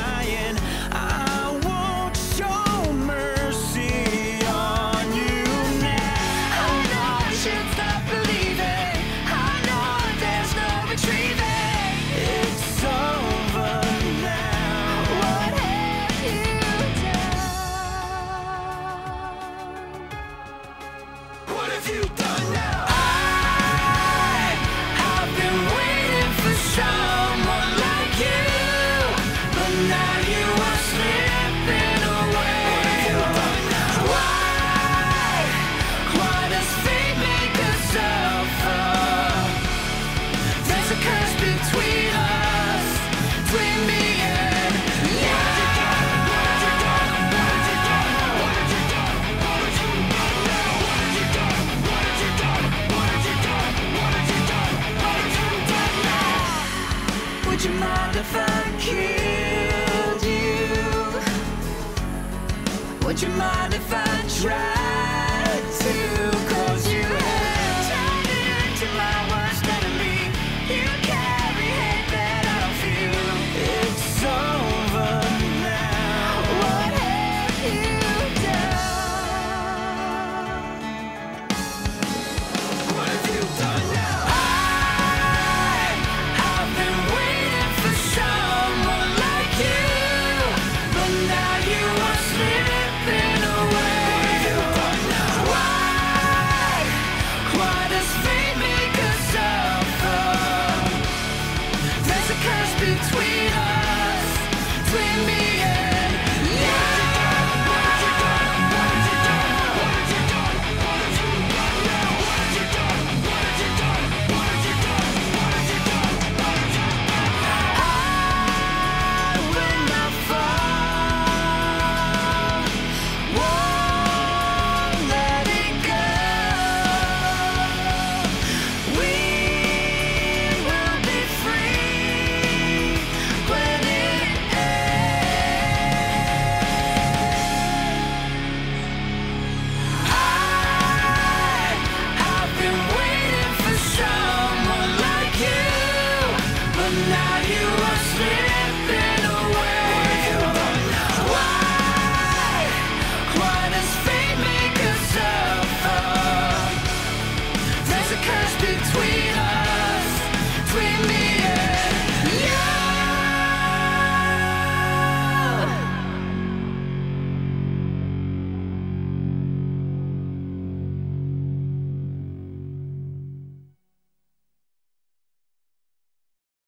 trying. I won't show mercy on you now. I know I should stop believing. I know there's no retrieving. It's over now. What have you done? What have you done now? I've been waiting for someone like you, but now you are slipping away. Why does fate make us suffer? There's a curse between us, between me and you. Would you mind if I killed you? Would you mind?